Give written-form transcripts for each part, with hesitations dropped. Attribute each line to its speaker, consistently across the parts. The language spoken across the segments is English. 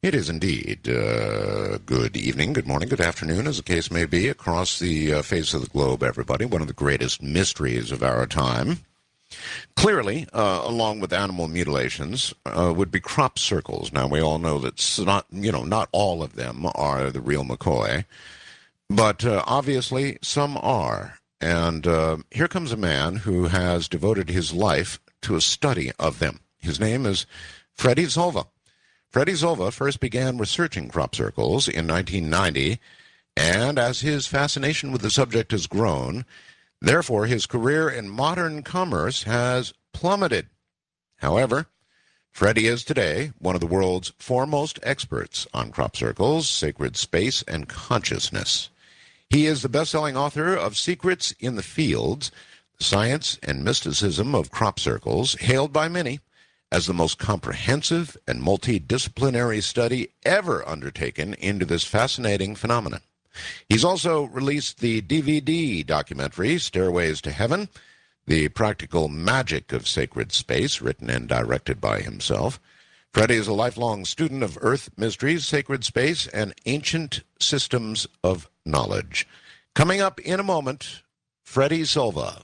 Speaker 1: It is indeed. Good evening, good morning, good afternoon, as the case may be, across the face of the globe, everybody. One of the greatest mysteries of our time. Clearly, along with animal mutilations, would be crop circles. Now, we all know that not all of them are the real McCoy, but obviously some are. And here comes a man who has devoted his life to a study of them. His name is Freddy Zolva. Freddy Zolva first began researching crop circles in 1990, and as his fascination with the subject has grown, therefore his career in modern commerce has plummeted. However, Freddy is today one of the world's foremost experts on crop circles, sacred space, and consciousness. He is the best-selling author of Secrets in the Fields, The Science and Mysticism of Crop Circles, hailed by many as the most comprehensive and multidisciplinary study ever undertaken into this fascinating phenomenon. He's also released the DVD documentary, Stairways to Heaven, The Practical Magic of Sacred Space, written and directed by himself. Freddy is a lifelong student of Earth mysteries, sacred space, and ancient systems of knowledge. Coming up in a moment, Freddy Zolva.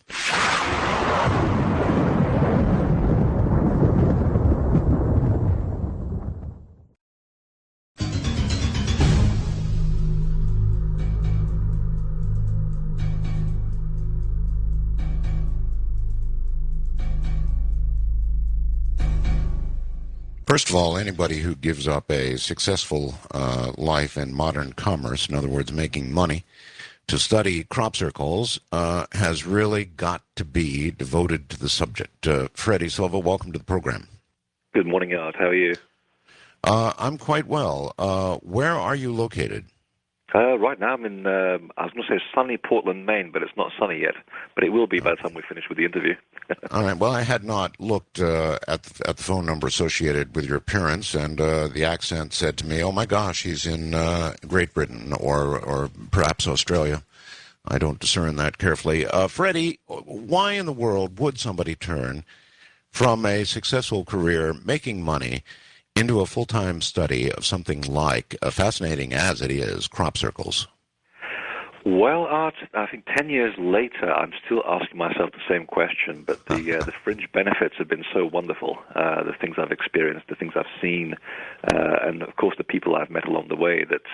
Speaker 1: First of all, anybody who gives up a successful life in modern commerce, in other words, making money, to study crop circles, has really got to be devoted to the subject. Freddy Zolva, welcome to the program.
Speaker 2: Good morning, Art. How are you?
Speaker 1: I'm quite well. Where are you located?
Speaker 2: Right now I'm in, I was going to say sunny Portland, Maine, but it's not sunny yet. But it will be by the time we finish with the interview.
Speaker 1: All right. Well, I had not looked at the phone number associated with your appearance, and the accent said to me, oh, my gosh, he's in Great Britain or perhaps Australia. I don't discern that carefully. Freddie, why in the world would somebody turn from a successful career making money into a full-time study of something like, fascinating as it is, crop circles?
Speaker 2: Well, Art, I think 10 years later, I'm still asking myself the same question, but the fringe benefits have been so wonderful, the things I've experienced, the things I've seen, and of course the people I've met along the way, that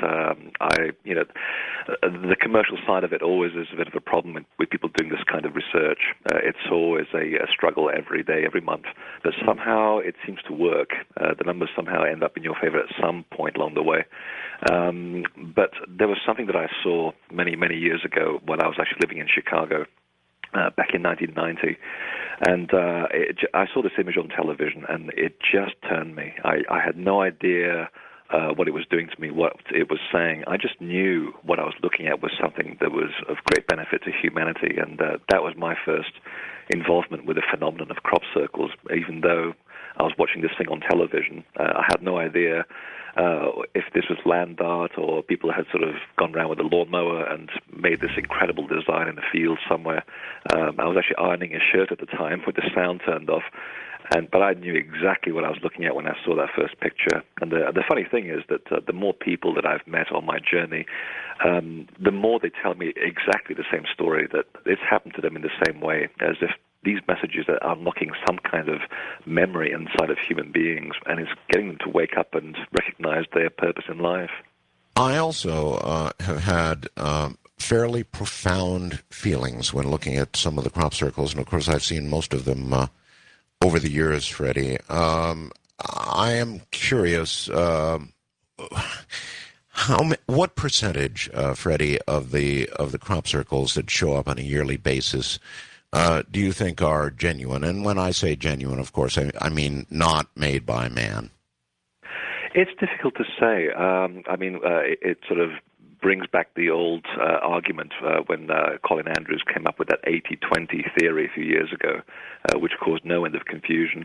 Speaker 2: the commercial side of it always is a bit of a problem with people doing this kind of research. It's always a struggle every day, every month, but somehow it seems to work. The numbers somehow end up in your favor at some point along the way. But there was something that I saw many years ago when I was actually living in Chicago back in 1990, and I saw this image on television, and it just turned me. I had no idea what it was doing to me, what it was saying. I just knew what I was looking at was something that was of great benefit to humanity, and that was my first involvement with the phenomenon of crop circles, even though I was watching this thing on television. I had no idea if this was land art or people had sort of gone around with a lawnmower and made this incredible design in the field somewhere. I was actually ironing a shirt at the time with the sound turned off, but I knew exactly what I was looking at when I saw that first picture. And the funny thing is that the more people that I've met on my journey, the more they tell me exactly the same story, that it's happened to them in the same way, as if these messages are unlocking some kind of memory inside of human beings, and it's getting them to wake up and recognize their purpose in life.
Speaker 1: I also have had fairly profound feelings when looking at some of the crop circles, and of course I've seen most of them over the years, Freddie. I am curious, what percentage, Freddie, of the crop circles that show up on a yearly basis do you think are genuine? And when I say genuine, of course, I mean not made by man.
Speaker 2: It's difficult to say. It sort of brings back the old argument when Colin Andrews came up with that 80-20 theory a few years ago, which caused no end of confusion.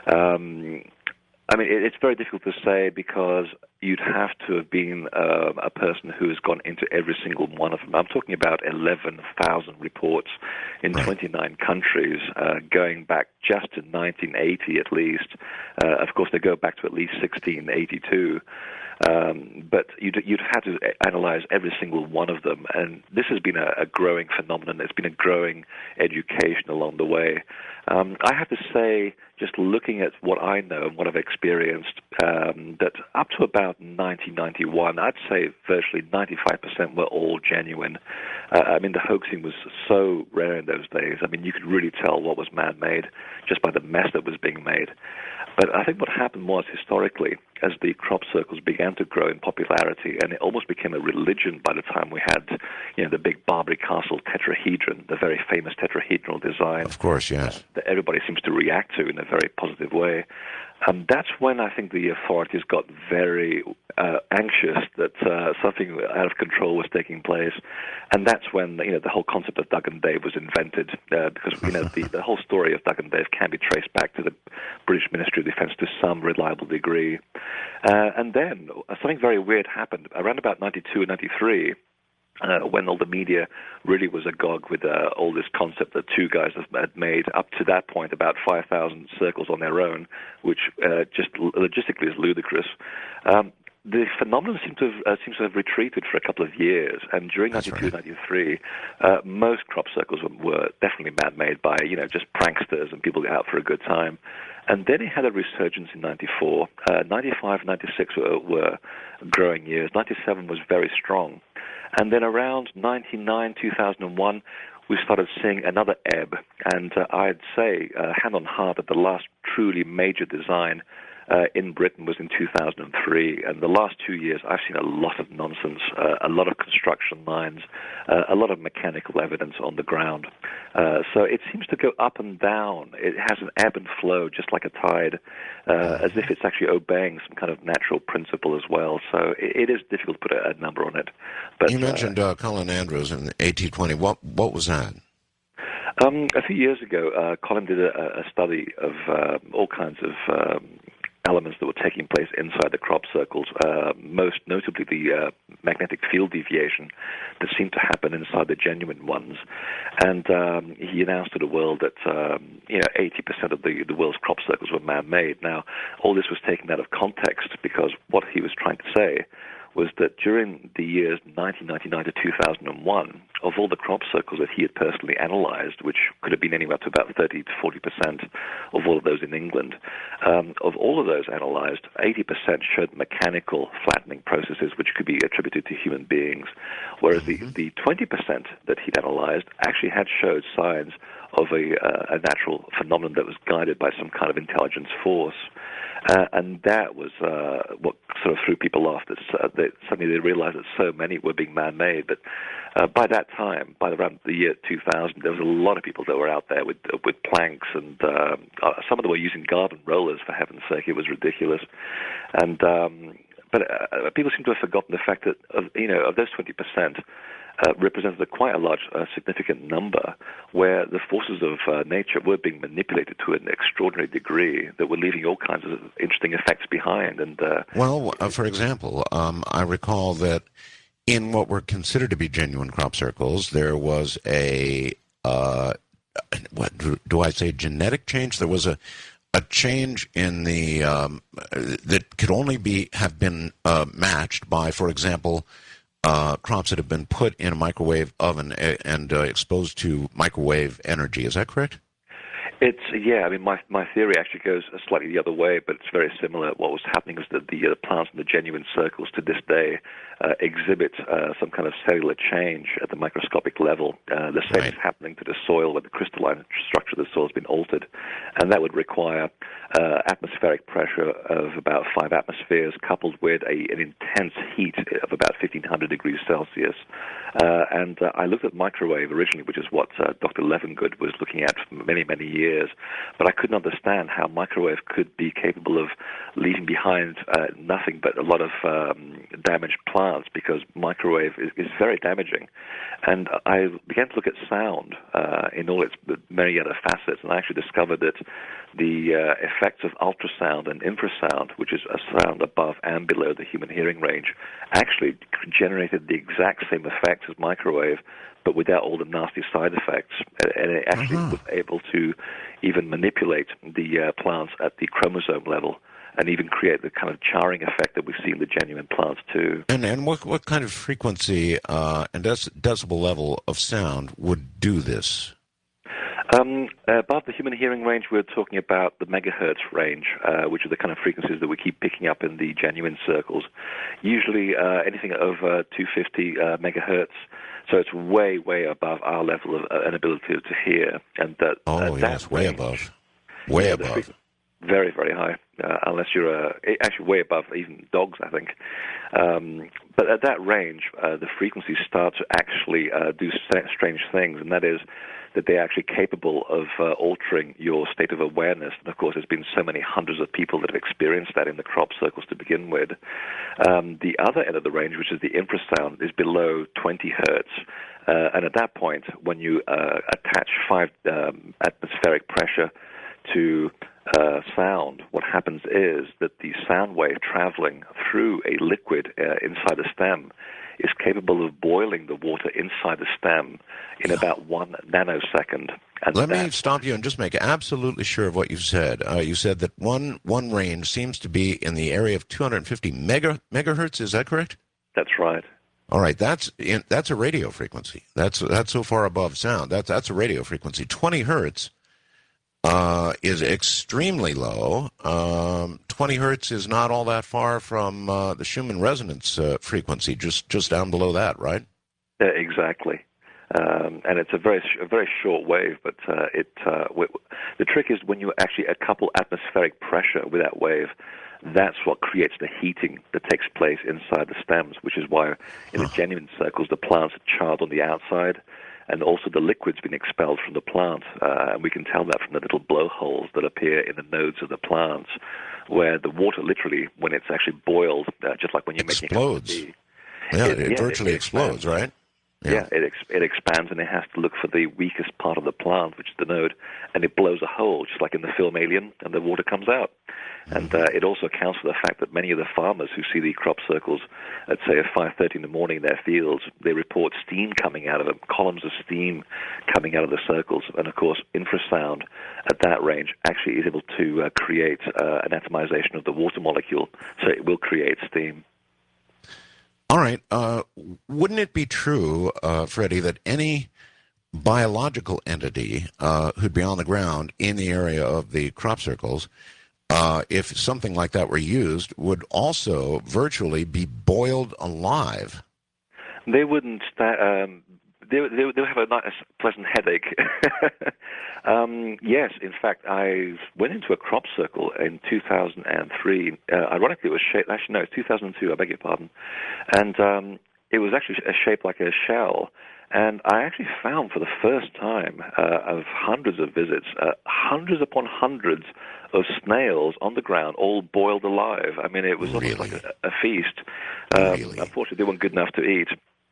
Speaker 2: It's very difficult to say because you'd have to have been a person who has gone into every single one of them. I'm talking about 11,000 reports in 29 countries, going back just to 1980 at least. Of course, they go back to at least 1682. But you'd have to analyze every single one of them, and this has been a growing phenomenon. It's been a growing education along the way. I have to say, just looking at what I know and what I've experienced, that up to about 1991, I'd say virtually 95% were all genuine. I mean, the hoaxing was so rare in those days. I mean, you could really tell what was man-made just by the mess that was being made. But I think what happened was, historically, as the crop circles began to grow in popularity, and it almost became a religion by the time we had, the big Barbary Castle tetrahedron, the very famous tetrahedral design.
Speaker 1: Of course, yes.
Speaker 2: That everybody seems to react to in a very positive way. That's when I think the authorities got very anxious that something out of control was taking place, and that's when the whole concept of Doug and Dave was invented. Because the whole story of Doug and Dave can be traced back to the British Ministry of Defence to some reliable degree, and then something very weird happened around about 92 and 93. When all the media really was agog with all this concept that two guys had made up to that point about 5,000 circles on their own, which just logistically is ludicrous. The phenomenon seems to have retreated for a couple of years, and during 92, 93, most crop circles were definitely man-made by just pranksters and people out for a good time. And then it had a resurgence in 94. 95, 96 were growing years. 97 was very strong. And then around 99, 2001, we started seeing another ebb. And I'd say, hand on heart, that the last truly major design in Britain was in 2003. And the last 2 years, I've seen a lot of nonsense, a lot of construction lines, a lot of mechanical evidence on the ground. So it seems to go up and down. It has an ebb and flow, just like a tide, as if it's actually obeying some kind of natural principle as well. So it is difficult to put a number on it. But
Speaker 1: you mentioned Colin Andrews in AT20. What was that?
Speaker 2: A few years ago, Colin did a study of all kinds of elements that were taking place inside the crop circles, most notably the magnetic field deviation that seemed to happen inside the genuine ones. And he announced to the world that 80% of the world's crop circles were man-made. Now, all this was taken out of context, because what he was trying to say was that during the years 1999 to 2001, of all the crop circles that he had personally analyzed, which could have been anywhere to about 30 to 40% of all of those in England, of all of those analyzed, 80% showed mechanical flattening processes which could be attributed to human beings, whereas the 20% that he'd analyzed actually had showed signs of a natural phenomenon that was guided by some kind of intelligence force. And that was what sort of threw people off. That suddenly they realized that so many were being man-made. But by that time, by around the year 2000, there was a lot of people that were out there with planks, and some of them were using garden rollers, for heaven's sake. It was ridiculous. And but people seem to have forgotten the fact that of those 20%. Represented quite a large, significant number where the forces of nature were being manipulated to an extraordinary degree that were leaving all kinds of interesting effects behind. And
Speaker 1: for example, I recall that in what were considered to be genuine crop circles, there was a what do I say? Genetic change. There was a change in the that could only have been matched by, for example, crops that have been put in a microwave oven and exposed to microwave energy. Is that correct?
Speaker 2: I mean, my theory actually goes slightly the other way, but it's very similar. What was happening is that the plants in the genuine circles to this day exhibit some kind of cellular change at the microscopic level. The same is happening to the soil, where the crystalline structure of the soil has been altered, and that would require atmospheric pressure of about 5 atmospheres, coupled with an intense heat of about 1,500 degrees Celsius. And I looked at microwave originally, which is what Dr. Levengood was looking at for many, many years, but I couldn't understand how microwave could be capable of leaving behind nothing but a lot of damaged plants, because microwave is very damaging. And I began to look at sound in all its many other facets, and I actually discovered that the effects of ultrasound and infrasound, which is a sound above and below the human hearing range, actually generated the exact same effects as microwave, but without all the nasty side effects. And it actually was able to even manipulate the plants at the chromosome level. and even create the kind of charring effect that we see in the genuine plants too.
Speaker 1: And what kind of frequency and decibel level of sound would do this?
Speaker 2: Above the human hearing range, we're talking about the megahertz range, which are the kind of frequencies that we keep picking up in the genuine circles. Usually anything over 250 megahertz. So it's way, way above our level of an ability to hear. And that,
Speaker 1: yes, way above. Way above.
Speaker 2: Very, very high, unless you're actually way above even dogs, I think. But at that range, the frequencies start to actually do strange things, and that is that they're actually capable of altering your state of awareness. And of course, there's been so many hundreds of people that have experienced that in the crop circles to begin with. The other end of the range, which is the infrasound, is below 20 hertz. And at that point, when you attach 5 atmospheric pressure to sound, what happens is that the sound wave traveling through a liquid inside the stem is capable of boiling the water inside the stem in about 1 nanosecond. And
Speaker 1: let me stop you and just make absolutely sure of what you said. You said that one range seems to be in the area of 250 megahertz. Is that correct?
Speaker 2: That's right.
Speaker 1: All right, that's a radio frequency. That's so far above sound. That's a radio frequency. 20 hertz is extremely low. 20 hertz is not all that far from the Schumann resonance frequency, just down below that, right?
Speaker 2: Exactly. And it's a very short wave, but the trick is when you actually couple atmospheric pressure with that wave, that's what creates the heating that takes place inside the stems, which is why in the genuine circles the plants are charred on the outside, and also the liquid's been expelled from the plant. And we can tell that from the little blowholes that appear in the nodes of the plants, where the water literally, when it's actually boiled, just like when you're making tea,
Speaker 1: it virtually explodes, right?
Speaker 2: Yeah, it expands, and it has to look for the weakest part of the plant, which is the node, and it blows a hole, just like in the film Alien, and the water comes out. And it also accounts for the fact that many of the farmers who see the crop circles at, say, at 5:30 in the morning in their fields, they report steam coming out of them, columns of steam coming out of the circles. And, of course, infrasound at that range actually is able to create an atomization of the water molecule, so it will create steam.
Speaker 1: All right. Wouldn't it be true, Freddie, that any biological entity who'd be on the ground in the area of the crop circles, if something like that were used, would also virtually be boiled alive?
Speaker 2: They wouldn't. They would have a nice, pleasant headache. Yes, in fact, I went into a crop circle in 2003. Ironically, it was shaped. Actually, no, 2002. I beg your pardon. And it was actually shaped like a shell. And I actually found for the first time of hundreds of visits, hundreds upon hundreds of snails on the ground, all boiled alive. I mean, it was almost like a feast. Unfortunately, they weren't good enough to eat.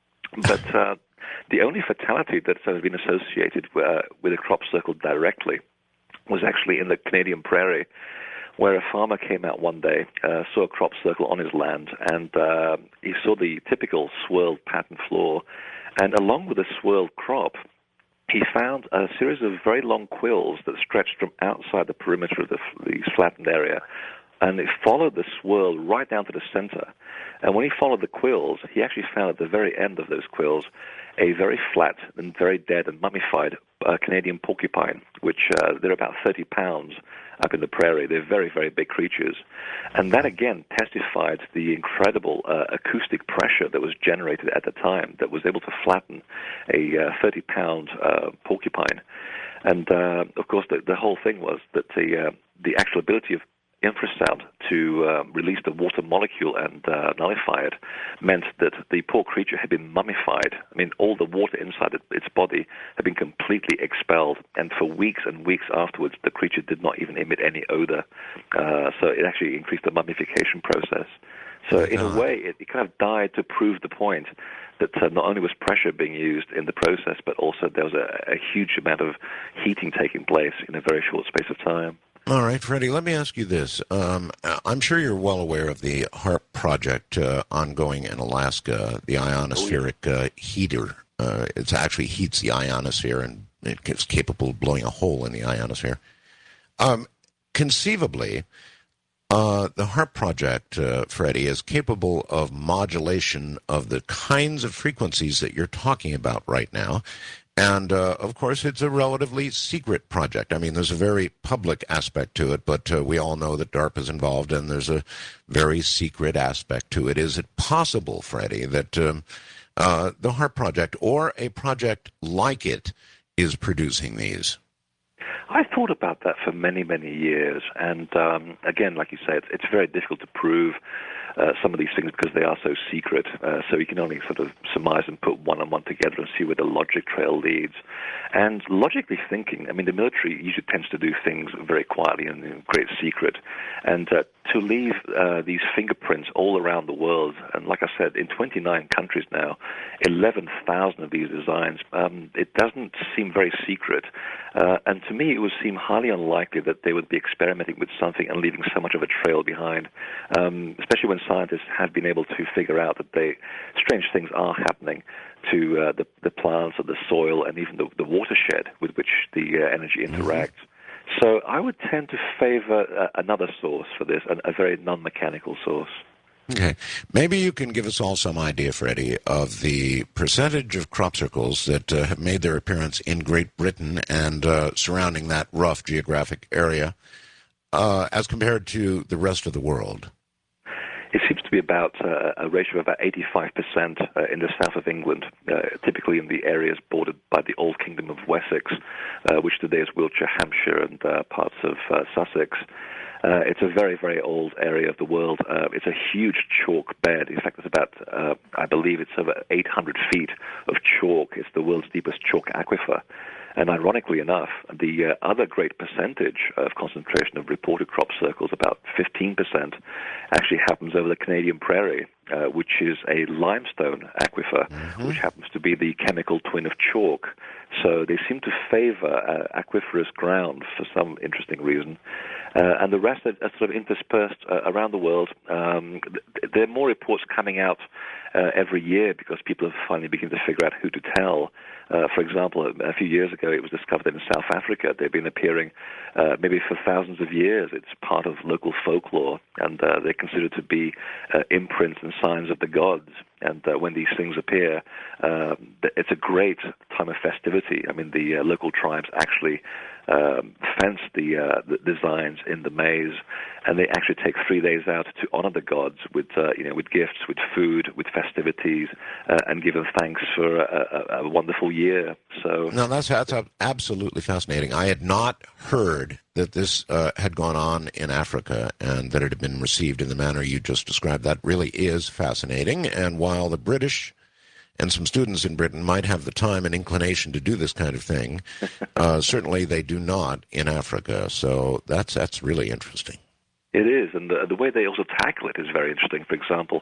Speaker 2: But the only fatality that has been associated with a crop circle directly was actually in the Canadian prairie, where a farmer came out one day, saw a crop circle on his land, and he saw the typical swirled pattern floor. And along with the swirled crop, he found a series of very long quills that stretched from outside the perimeter of the flattened area. And it followed the swirl right down to the center. And when he followed the quills, he actually found at the very end of those quills a very flat and very dead and mummified Canadian porcupine, which they're about 30 pounds up in the prairie. They're very, very big creatures. And that, again, testified to the incredible acoustic pressure that was generated at the time that was able to flatten a 30-pound porcupine. And, of course, the whole thing was that the actual ability of infrasound to release the water molecule and nullify it meant that the poor creature had been mummified. I mean, all the water inside its body had been completely expelled, and for weeks and weeks afterwards, the creature did not even emit any odor. So it actually increased the mummification process. So in a way, it kind of died to prove the point that not only was pressure being used in the process, but also there was a huge amount of heating taking place in a very short space of time.
Speaker 1: All right, Freddie, let me ask you this. I'm sure you're well aware of the HAARP project ongoing in Alaska, the ionospheric heater. It actually heats the ionosphere, and it's capable of blowing a hole in the ionosphere. Conceivably, The HARP project, Freddie, is capable of modulation of the kinds of frequencies that you're talking about right now. And, of course, it's a relatively secret project. I mean, there's a very public aspect to it, but we all know that DARPA is involved, and there's a very secret aspect to it. Is it possible, Freddie, that the HARP project or a project like it is producing these?
Speaker 2: I thought about that for many, many years, and again, like you say, it's very difficult to prove some of these things because they are so secret. So you can only sort of surmise and put one and one together and see where the logic trail leads. And logically thinking, I mean, the military usually tends to do things very quietly and in great secret, and to leave these fingerprints all around the world, and like I said, in 29 countries now, 11,000 of these designs, it doesn't seem very secret. And to me, it would seem highly unlikely that they would be experimenting with something and leaving so much of a trail behind, especially when scientists have been able to figure out that strange things are happening to the plants or the soil and even the watershed with which the energy interacts. So I would tend to favor another source for this, a very non-mechanical source.
Speaker 1: Okay. Maybe you can give us all some idea, Freddie, of the percentage of crop circles that have made their appearance in Great Britain and surrounding that rough geographic area as compared to the rest of the world.
Speaker 2: It seems to be about a ratio of about 85% in the south of England, typically in the areas bordered by the old Kingdom of Wessex, which today is Wiltshire, Hampshire, and parts of Sussex. It's a very, very old area of the world. It's a huge chalk bed. In fact, it's about, I believe it's over 800 feet of chalk. It's the world's deepest chalk aquifer. And ironically enough, the other great percentage of concentration of reported crop circles, about 15%, actually happens over the Canadian Prairie, which is a limestone aquifer, which happens to be the chemical twin of chalk. So they seem to favor aquiferous ground for some interesting reason. And the rest are sort of interspersed around the world. There are more reports coming out every year because people have finally begun to figure out who to tell. For example, a few years ago, it was discovered in South Africa. They've been appearing maybe for thousands of years. It's part of local folklore, and they're considered to be imprints and signs of the gods. And when these things appear, it's a great time of festivity. I mean, the local tribes actually fence the designs in the maize, and they actually take 3 days out to honor the gods with with gifts, with food, with festivities, and give them thanks for a wonderful year. So
Speaker 1: no, that's absolutely fascinating. I had not heard that this had gone on in Africa and that it had been received in the manner you just described. That really is fascinating. And while the British and some students in Britain might have the time and inclination to do this kind of thing, certainly they do not in Africa. So that's really interesting.
Speaker 2: It is, and the way they also tackle it is very interesting. For example,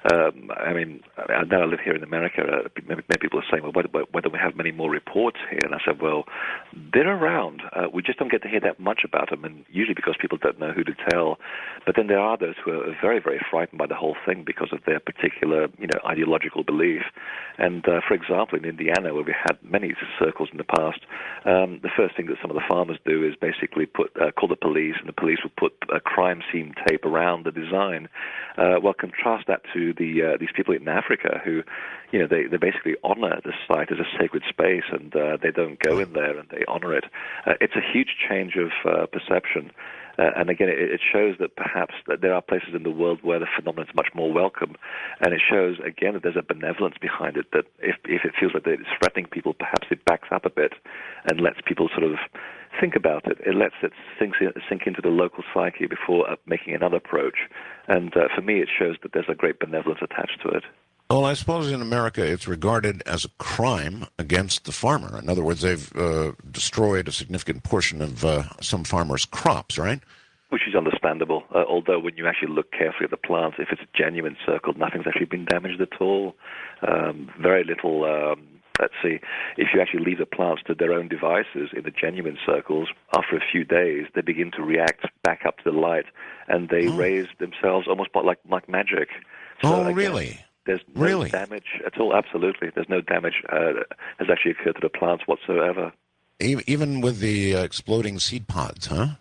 Speaker 2: I mean, now I live here in America. Many people are saying, well, whether we have many more reports here? And I said, well, they're around. We just don't get to hear that much about them, and usually because people don't know who to tell. But then there are those who are very, very frightened by the whole thing because of their particular, ideological belief. And for example, in Indiana, where we had many circles in the past, the first thing that some of the farmers do is basically call the police, and the police will put crime scene tape around the design. Well, contrast that to these people in Africa who, they basically honor the site as a sacred space, and they don't go in there, and they honor it. It's a huge change of perception. And again, it shows that perhaps that there are places in the world where the phenomenon is much more welcome. And it shows, again, that there's a benevolence behind it, that if it feels like it's threatening people, perhaps it backs up a bit and lets people sort of think about it. It lets it sink into the local psyche before making another approach. And for me, it shows that there's a great benevolence attached to it.
Speaker 1: Well, I suppose in America it's regarded as a crime against the farmer. In other words, they've destroyed a significant portion of some farmers' crops, right?
Speaker 2: Which is understandable, although when you actually look carefully at the plants, if it's a genuine circle, nothing's actually been damaged at all. Very little... Let's see, if you actually leave the plants to their own devices in the genuine circles, after a few days, they begin to react back up to the light, and they raise themselves almost like magic. So again,
Speaker 1: really?
Speaker 2: There's no damage at all, absolutely. There's no damage has actually occurred to the plants whatsoever.
Speaker 1: Even with the exploding seed pods, huh?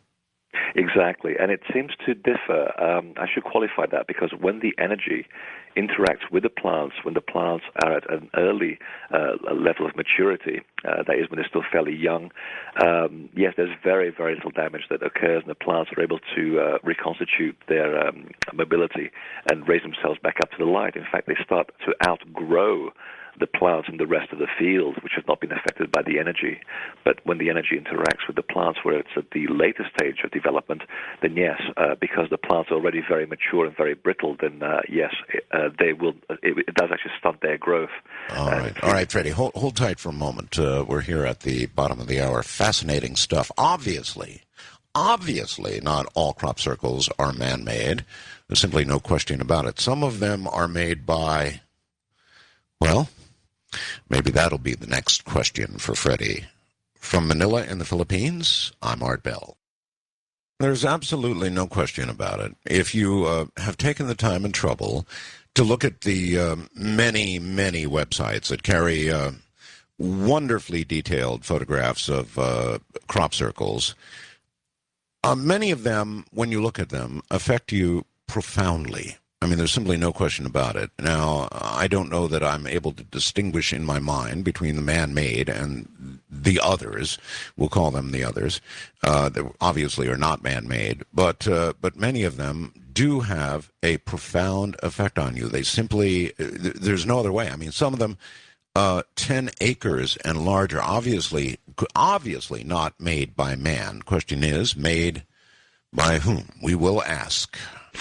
Speaker 2: Exactly, and it seems to differ. I should qualify that because when the energy interacts with the plants, when the plants are at an early level of maturity, that is when they're still fairly young, yes, there's very, very little damage that occurs, and the plants are able to reconstitute their mobility and raise themselves back up to the light. In fact, they start to outgrow the plants and the rest of the field, which have not been affected by the energy. But when the energy interacts with the plants, where it's at the later stage of development, then yes, because the plants are already very mature and very brittle, then yes, they will. It does actually stunt their growth.
Speaker 1: All right, Freddie, hold tight for a moment. We're here at the bottom of the hour. Fascinating stuff. Obviously, not all crop circles are man-made. There's simply no question about it. Some of them are made by, well, maybe that'll be the next question for Freddie. From Manila in the Philippines, I'm Art Bell. There's absolutely no question about it. If you have taken the time and trouble to look at the many, many websites that carry wonderfully detailed photographs of crop circles, many of them, when you look at them, affect you profoundly. I mean, there's simply no question about it. Now, I don't know that I'm able to distinguish in my mind between the man-made and the others. We'll call them the others. They obviously are not man-made, but many of them do have a profound effect on you. They simply, there's no other way. I mean, some of them, 10 acres and larger, obviously not made by man. Question is, made by whom? We will ask.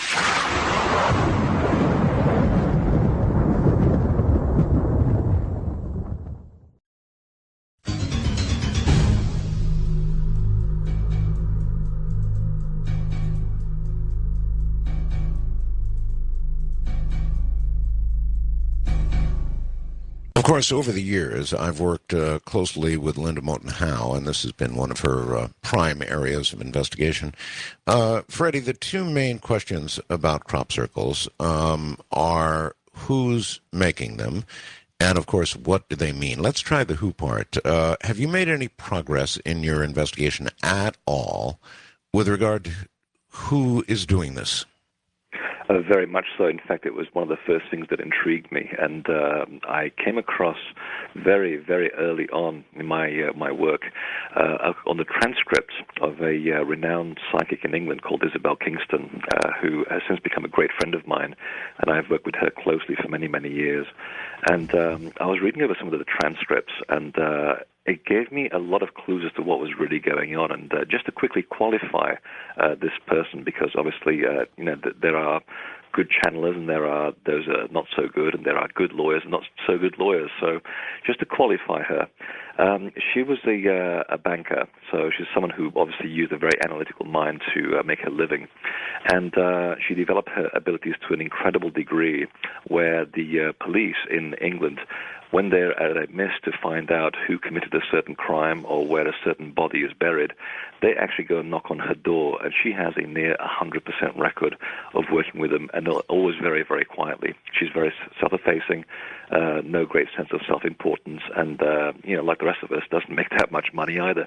Speaker 1: Of course, over the years, I've worked closely with Linda Moten Howe, and this has been one of her prime areas of investigation. Freddie, the two main questions about crop circles are who's making them, and, of course, what do they mean? Let's try the who part. Have you made any progress in your investigation at all with regard to who is doing this?
Speaker 2: Very much so. In fact, it was one of the first things that intrigued me, and I came across very, very early on in my work on the transcripts of a renowned psychic in England called Isabel Kingston, who has since become a great friend of mine, and I've worked with her closely for many, many years. And I was reading over some of the transcripts, and it gave me a lot of clues as to what was really going on. And just to quickly qualify this person, because obviously, there are good channelers and there are those not so good, and there are good lawyers and not so good lawyers. So just to qualify her, she was a banker, so she's someone who obviously used a very analytical mind to make her living. And she developed her abilities to an incredible degree where the police in England, when they're at a miss to find out who committed a certain crime or where a certain body is buried, they actually go and knock on her door, and she has a near 100% record of working with them, and always very, very quietly. She's very self-effacing, no great sense of self-importance, and, like the rest of us, doesn't make that much money either.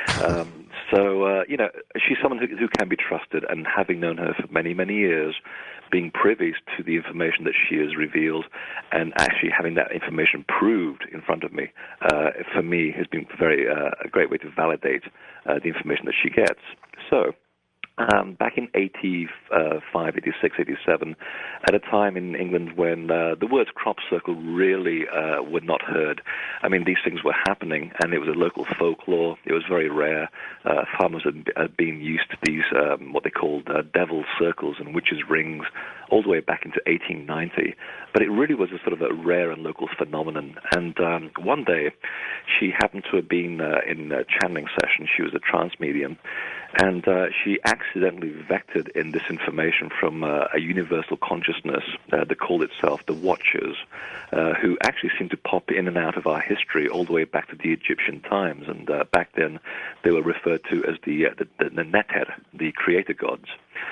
Speaker 2: So she's someone who can be trusted, and having known her for many, many years, being privy to the information that she has revealed, and actually having that information proved in front of me, for me, has been a great way to validate the information that she gets. So, back in 85, 86, 87, at a time in England when the words crop circle really were not heard. I mean, these things were happening, and it was a local folklore. It was very rare. Farmers had been used to these, what they called devil's circles and witches' rings, all the way back into 1890. But it really was a sort of a rare and local phenomenon. And one day, she happened to have been in a channeling session. She was a trance medium, and she accidentally vectored in this information from a universal consciousness that called itself the Watchers, who actually seemed to pop in and out of our history all the way back to the Egyptian times. And back then, they were referred to as the Neter, the creator gods.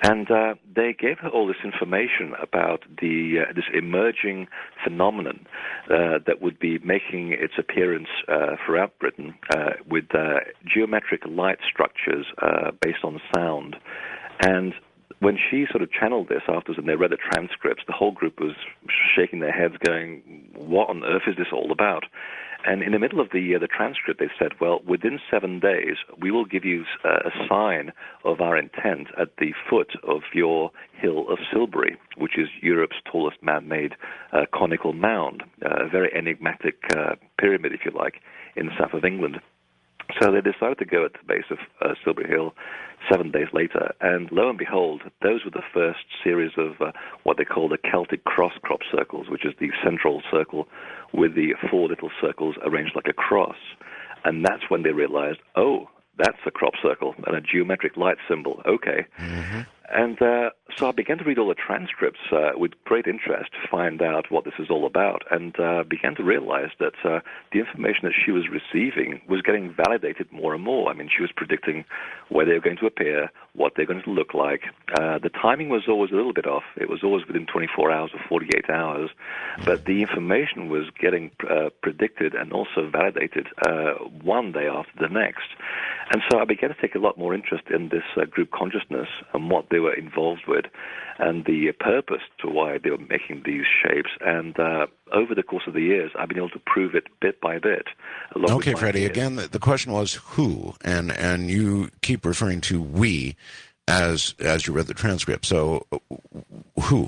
Speaker 2: And they gave her all this information about this emerging phenomenon that would be making its appearance throughout Britain with geometric light structures based on sound. And when she sort of channeled this afterwards and they read the transcripts, the whole group was shaking their heads going, what on earth is this all about? And in the middle of the transcript, they said, well, within 7 days, we will give you a sign of our intent at the foot of your hill of Silbury, which is Europe's tallest man-made conical mound, a very enigmatic pyramid, if you like, in the south of England. So they decided to go at the base of Silbury Hill 7 days later, and lo and behold, those were the first series of what they call the Celtic cross crop circles, which is the central circle with the 4 little circles arranged like a cross. And that's when they realized, oh, that's a crop circle and a geometric light symbol. Okay.
Speaker 1: Mm-hmm.
Speaker 2: And so I began to read all the transcripts with great interest to find out what this is all about, and began to realize that the information that she was receiving was getting validated more and more. I mean, she was predicting where they were going to appear, what they're going to look like. The timing was always a little bit off. It was always within 24 hours or 48 hours, but the information was getting predicted and also validated one day after the next. And so I began to take a lot more interest in this group consciousness and what they were involved with and the purpose to why they were making these shapes. And over the course of the years, I've been able to prove it bit by bit.
Speaker 1: Okay, Freddie, again, the question was who, and you keep referring to we as you read the transcript. So who?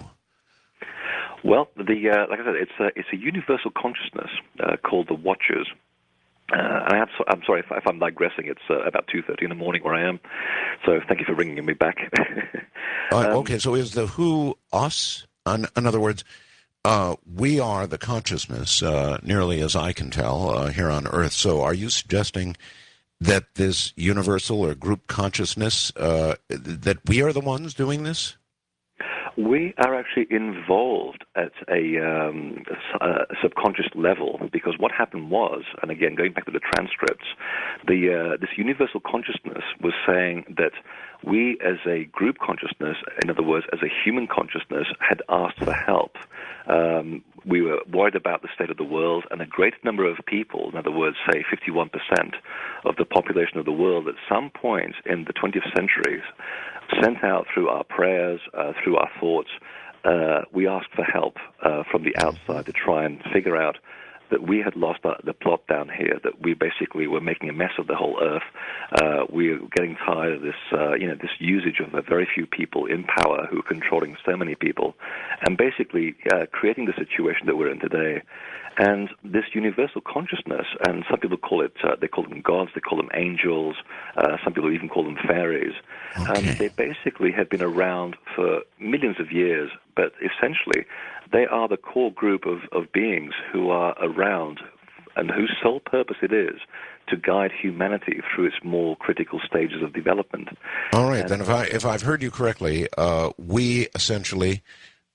Speaker 2: Well, like I said, it's a universal consciousness called the Watchers. And I'm sorry if I'm digressing. It's about 2:30 in the morning where I am, so thank you for bringing me back.
Speaker 1: Okay, so is the who us? In other words, we are the consciousness, nearly as I can tell, here on Earth. So are you suggesting that this universal or group consciousness, that we are the ones doing this?
Speaker 2: We are actually involved at a subconscious level, because what happened was, and again, going back to the transcripts, this universal consciousness was saying that we as a group consciousness, in other words, as a human consciousness, had asked for help. We were worried about the state of the world, and a great number of people, in other words, say 51% of the population of the world at some point in the 20th century, sent out through our prayers, through our thoughts, we asked for help from the outside to try and figure out that we had lost the plot down here, that we basically were making a mess of the whole earth. We were getting tired of this, this usage of a very few people in power who are controlling so many people, and basically creating the situation that we're in today. And this universal consciousness, and some people call it, they call them gods, they call them angels, some people even call them fairies.
Speaker 1: Okay.
Speaker 2: They basically have been around for millions of years, but essentially they are the core group of beings who are around and whose sole purpose it is to guide humanity through its more critical stages of development.
Speaker 1: All right, then if I've heard you correctly, we essentially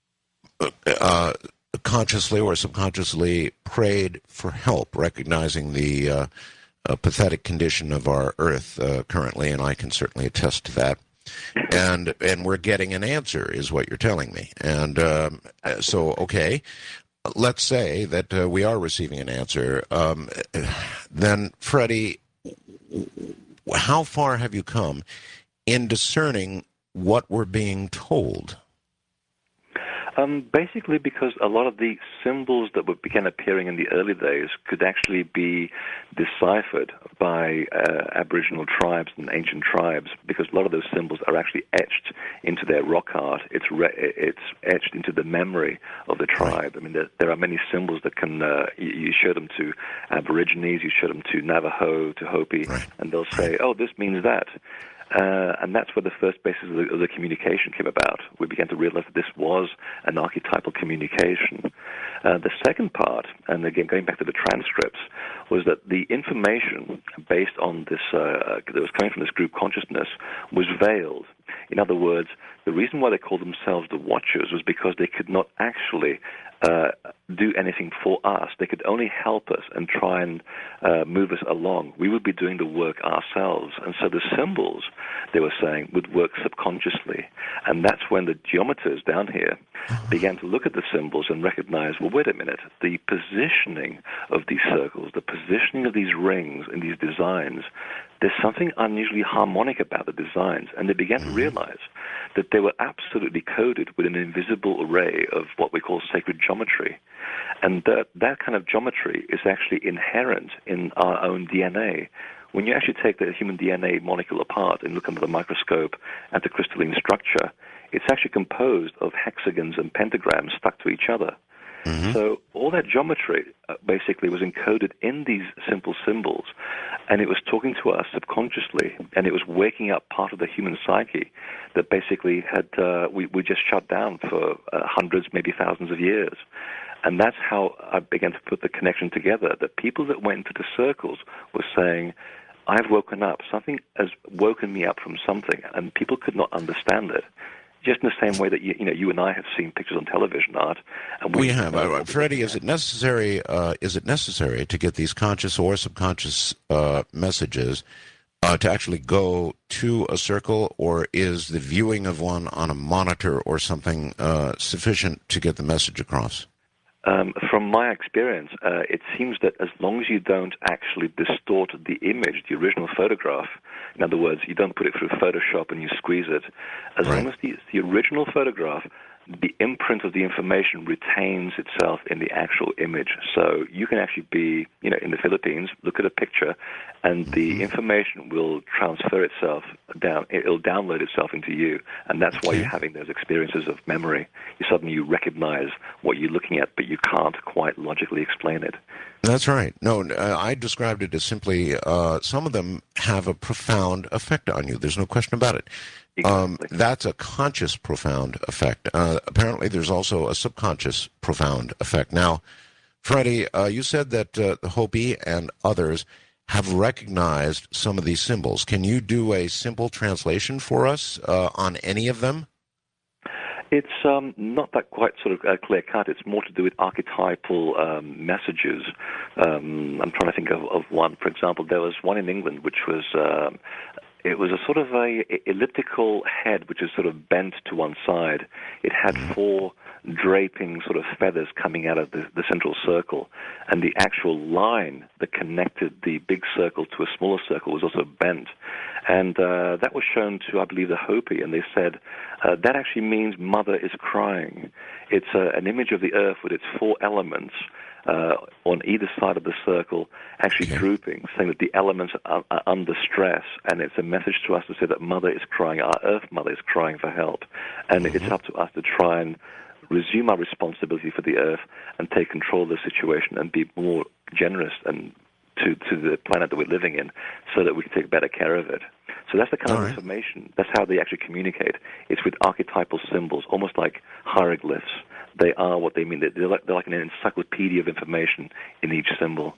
Speaker 1: consciously or subconsciously prayed for help, recognizing the pathetic condition of our Earth currently, and I can certainly attest to that. And we're getting an answer, is what you're telling me. And so, okay, let's say that we are receiving an answer. Then, Freddie, how far have you come in discerning what we're being told?
Speaker 2: Basically because a lot of the symbols that began appearing in the early days could actually be deciphered by Aboriginal tribes and ancient tribes, because a lot of those symbols are actually etched into their rock art. It's etched into the memory of the tribe. I mean, there are many symbols that can, you show them to Aborigines, you show them to Navajo, to Hopi, and they'll say, oh, this means that. And that's where the first basis of the communication came about. We began to realize that this was an archetypal communication. The second part, and again going back to the transcripts, was that the information based on this that was coming from this group consciousness was veiled. In other words, the reason why they called themselves the Watchers was because they could not actually do anything for us. They could only help us and try and move us along. We would be doing the work ourselves. And so the symbols, they were saying, would work subconsciously. And that's when the geometers down here began to look at the symbols and recognize, well, wait a minute, the positioning of these circles, the positioning of these rings and these designs, there's something unusually harmonic about the designs. And they began to realize that they were absolutely coded with an invisible array of what we call sacred geometry. And that kind of geometry is actually inherent in our own DNA. When you actually take the human DNA molecule apart and look under the microscope at the crystalline structure, it's actually composed of hexagons and pentagrams stuck to each other. So all that geometry basically was encoded in these simple symbols, and it was talking to us subconsciously, and it was waking up part of the human psyche that basically had we just shut down for hundreds, maybe thousands of years. And that's how I began to put the connection together, that people that went into the circles were saying, I've woken up, something has woken me up from something, and people could not understand it. Just in the same way that you and I have seen pictures on television, Art. And
Speaker 1: we have. Freddie, is it necessary? Is it necessary to get these conscious or subconscious messages to actually go to a circle, or is the viewing of one on a monitor or something sufficient to get the message across?
Speaker 2: From my experience, it seems that as long as you don't actually distort the image, the original photograph, in other words, you don't put it through Photoshop and you squeeze it, as long as the original photograph, the imprint of the information retains itself in the actual image. So you can actually be, in the Philippines, look at a picture, and the information will transfer itself down. It'll download itself into you, and that's why you're having those experiences of memory. You recognize what you're looking at, but you can't quite logically explain it.
Speaker 1: That's right. No, I described it as simply some of them have a profound effect on you. There's no question about it.
Speaker 2: Exactly.
Speaker 1: That's a conscious profound effect. Apparently, there's also a subconscious profound effect. Now, Freddie, you said that the Hopi and others have recognized some of these symbols. Can you do a simple translation for us on any of them?
Speaker 2: It's not that quite sort of clear-cut. It's more to do with archetypal messages. I'm trying to think of one. For example, there was one in England which was... it was a sort of a elliptical head which is sort of bent to one side. It had four draping sort of feathers coming out of the central circle, and the actual line that connected the big circle to a smaller circle was also bent. And that was shown to, I believe, the Hopi, and they said that actually means Mother is crying. It's an image of the earth with its four elements on either side of the circle actually drooping, saying that the elements are under stress, and it's a message to us to say that Mother is crying, our Earth Mother is crying for help, and it's up to us to try and resume our responsibility for the Earth and take control of the situation and be more generous and to the planet that we're living in so that we can take better care of it. So that's the kind of information. That's how they actually communicate. It's with archetypal symbols, almost like hieroglyphs. They are what they mean. They're like an encyclopedia of information in each symbol.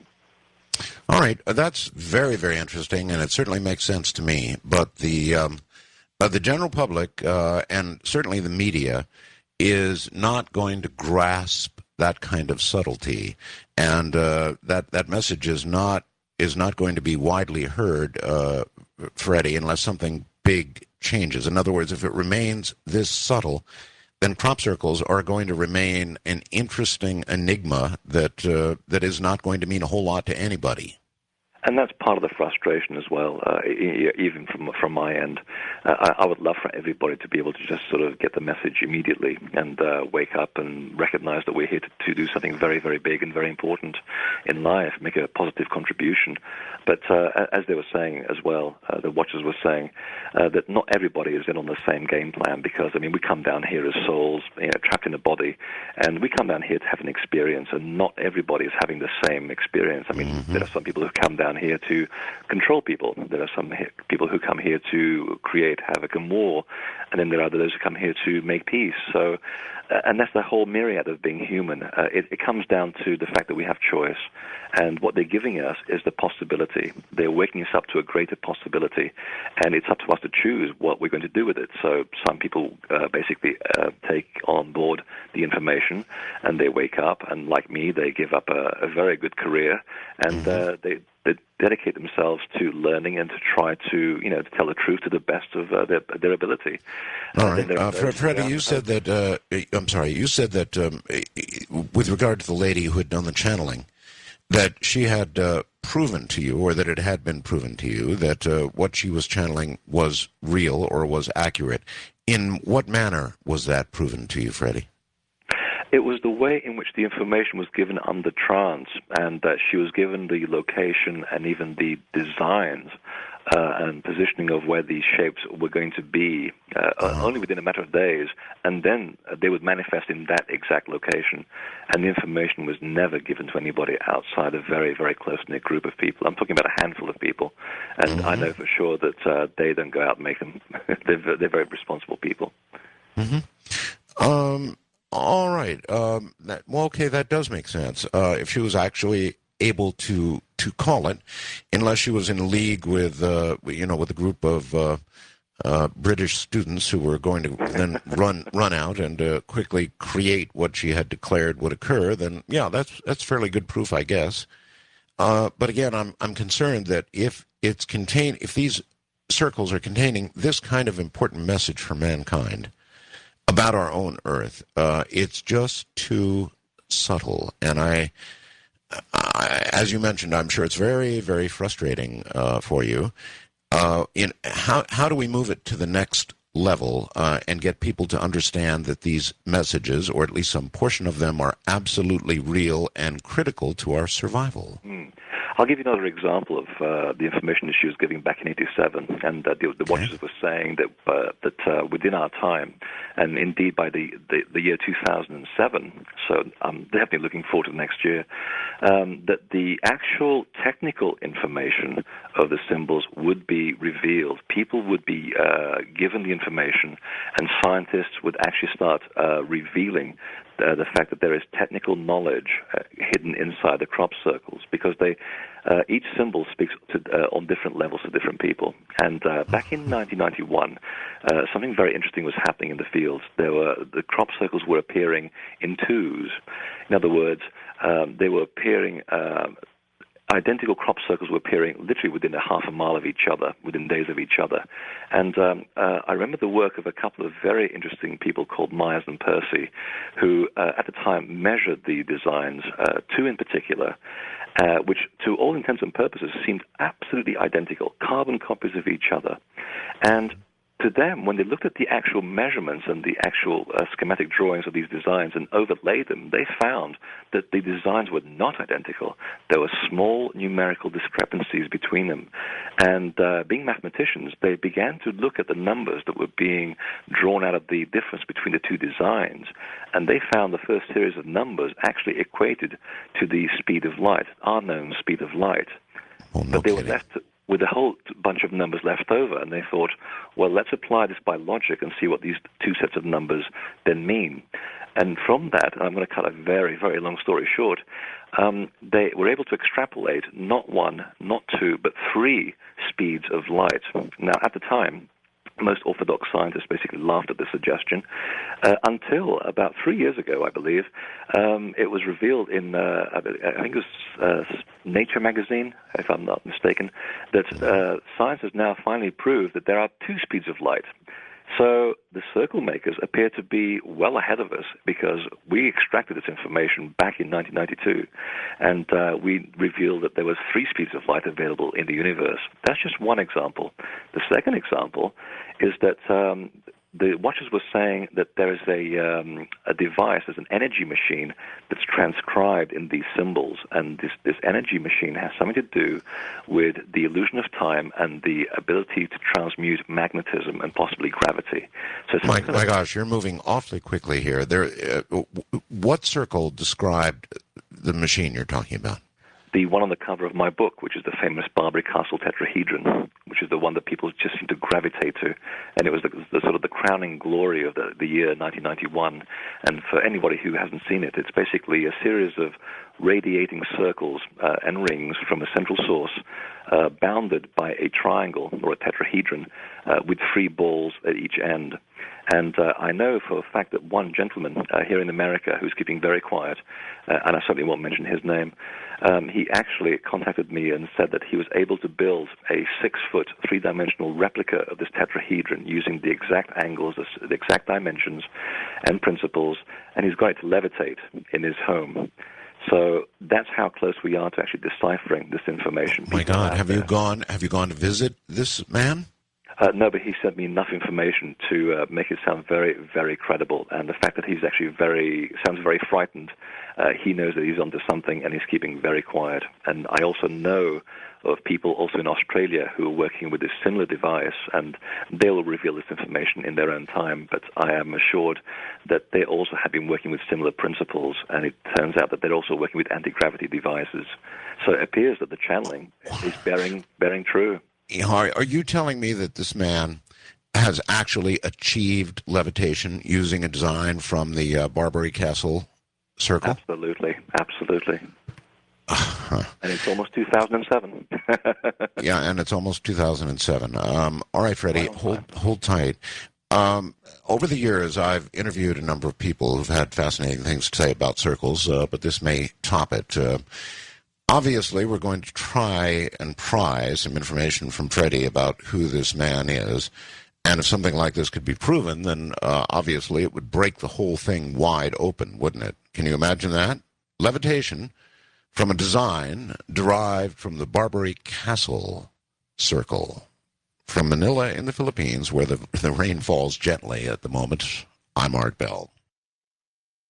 Speaker 1: All right. That's very, very interesting, and it certainly makes sense to me. But the general public and certainly the media is not going to grasp that kind of subtlety, and that message is not going to be widely heard, Freddie, unless something big changes. In other words, if it remains this subtle, then crop circles are going to remain an interesting enigma that is not going to mean a whole lot to anybody.
Speaker 2: And that's part of the frustration as well, even from my end. I would love for everybody to be able to just sort of get the message immediately and wake up and recognize that we're here to do something very, very big and very important in life, make a positive contribution. But as they were saying as well, the watchers were saying that not everybody is in on the same game plan because, I mean, we come down here as souls, trapped in a body, and we come down here to have an experience, and not everybody is having the same experience. I mean, there are some people who come down down here to control people. There are some people who come here to create havoc and war, and then there are those who come here to make peace. So, and that's the whole myriad of being human. It comes down to the fact that we have choice, and what they're giving us is the possibility. They're waking us up to a greater possibility, and it's up to us to choose what we're going to do with it. So some people basically take on board the information, and they wake up, and like me, they give up a very good career, and they dedicate themselves to learning and to try to, to tell the truth to the best of their ability.
Speaker 1: All right. Freddie, you said that, I'm sorry, you said that with regard to the lady who had done the channeling, that she had proven to you, or that it had been proven to you, that what she was channeling was real or was accurate. In what manner was that proven to you, Freddie?
Speaker 2: It was the way in which the information was given under trance, and that she was given the location and even the designs and positioning of where these shapes were going to be only within a matter of days, and then they would manifest in that exact location. And the information was never given to anybody outside a very, very close-knit group of people. I'm talking about a handful of people, and I know for sure that they don't go out and make them. They're very responsible people.
Speaker 1: All right. Okay, that does make sense. If she was actually able to call it, unless she was in league with with a group of British students who were going to then run out and quickly create what she had declared would occur, then yeah, that's fairly good proof, I guess. But again, I'm concerned that if these circles are containing this kind of important message for mankind about our own Earth, it's just too subtle. And I, as you mentioned, I'm sure it's very, very frustrating for you. In how do we move it to the next level and get people to understand that these messages, or at least some portion of them, are absolutely real and critical to our survival?
Speaker 2: I'll give you another example of the information that she was giving back in '87, and the watchers were saying that within our time, and indeed by the year 2007, so I'm definitely looking forward to the next year, that the actual technical information of the symbols would be revealed. People would be given the information, and scientists would actually start revealing the fact that there is technical knowledge hidden inside the crop circles, because each symbol speaks on different levels to different people. And back in 1991, something very interesting was happening in the fields. The crop circles were appearing in twos. In other words, they were appearing. Identical crop circles were appearing literally within a half a mile of each other, within days of each other. And I remember the work of a couple of very interesting people called Myers and Percy, who at the time measured the designs, two in particular, which to all intents and purposes seemed absolutely identical, carbon copies of each other. And to them, when they looked at the actual measurements and the actual schematic drawings of these designs and overlaid them, they found that the designs were not identical. There were small numerical discrepancies between them. And being mathematicians, they began to look at the numbers that were being drawn out of the difference between the two designs, and they found the first series of numbers actually equated to the speed of light, our known speed of light.
Speaker 1: Oh, no
Speaker 2: but they
Speaker 1: kidding.
Speaker 2: were left with a whole bunch of numbers left over, and they thought, well, let's apply this by logic and see what these two sets of numbers then mean. And from that, and I'm going to cut a very, very long story short, they were able to extrapolate not one, not two, but three speeds of light. Now, at the time, most orthodox scientists basically laughed at this suggestion until about 3 years ago, I believe. It was revealed in, I think it was Nature magazine, if I'm not mistaken, that science has now finally proved that there are two speeds of light. So the circle makers appear to be well ahead of us, because we extracted this information back in 1992, and we revealed that there was three speeds of light available in the universe. That's just one example. The second example is that the watchers were saying that there is a device, there's an energy machine that's transcribed in these symbols, and this energy machine has something to do with the illusion of time and the ability to transmute magnetism and possibly gravity. So
Speaker 1: my gosh, you're moving awfully quickly here. What circle described the machine you're talking about?
Speaker 2: the one on the cover of my book, which is the famous Barbary Castle tetrahedron, which is the one that people just seem to gravitate to. And it was the sort of the crowning glory of the year 1991. And for anybody who hasn't seen it, it's basically a series of radiating circles and rings from a central source, bounded by a triangle or a tetrahedron with 3 balls at each end. And I know for a fact that one gentleman here in America who's keeping very quiet, and I certainly won't mention his name, he actually contacted me and said that he was able to build a 6-foot, 3-dimensional replica of this tetrahedron using the exact angles, the exact dimensions and principles, and he's going to levitate in his home. So that's how close we are to actually deciphering this information.
Speaker 1: My God, have you gone to visit this man?
Speaker 2: No, but he sent me enough information to make it sound very, very credible. And the fact that he's actually sounds very frightened, he knows that he's onto something and he's keeping very quiet. And I also know of people also in Australia who are working with this similar device, and they will reveal this information in their own time. But I am assured that they also have been working with similar principles, and it turns out that they're also working with anti-gravity devices. So it appears that the channeling is bearing true.
Speaker 1: Are you telling me that this man has actually achieved levitation using a design from the Barbary Castle circle?
Speaker 2: Absolutely. And it's almost 2007.
Speaker 1: Yeah, and it's almost 2007. All right, Freddie, hold tight. Over the years, I've interviewed a number of people who've had fascinating things to say about circles, but this may top it. Obviously, we're going to try and pry some information from Freddie about who this man is. And if something like this could be proven, then obviously it would break the whole thing wide open, wouldn't it? Can you imagine that? Levitation from a design derived from the Barbary Castle circle. From Manila in the Philippines, where the rain falls gently at the moment, I'm Art Bell.